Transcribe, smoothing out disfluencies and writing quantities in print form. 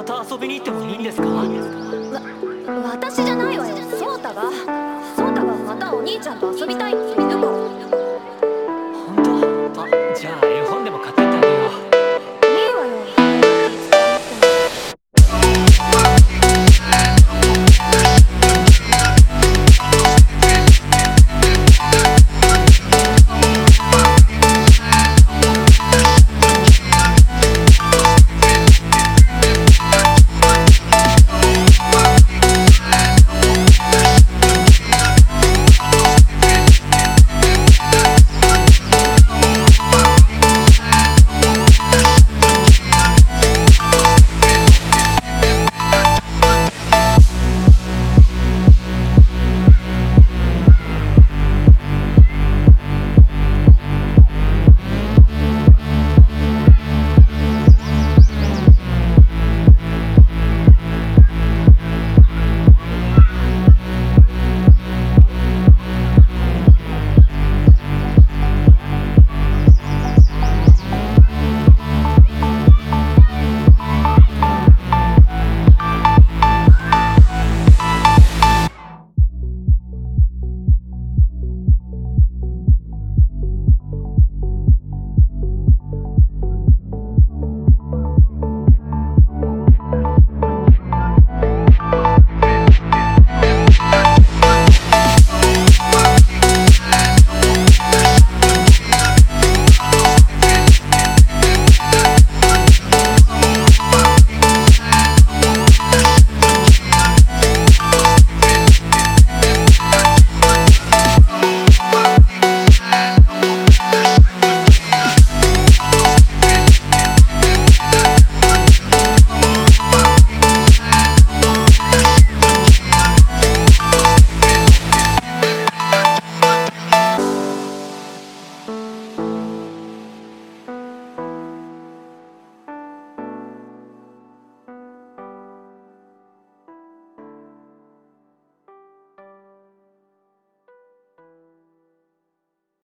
た遊びに行ってもいいんですか？ 私じゃないわよ、ソータがまたお兄ちゃんと遊びたいって言うから。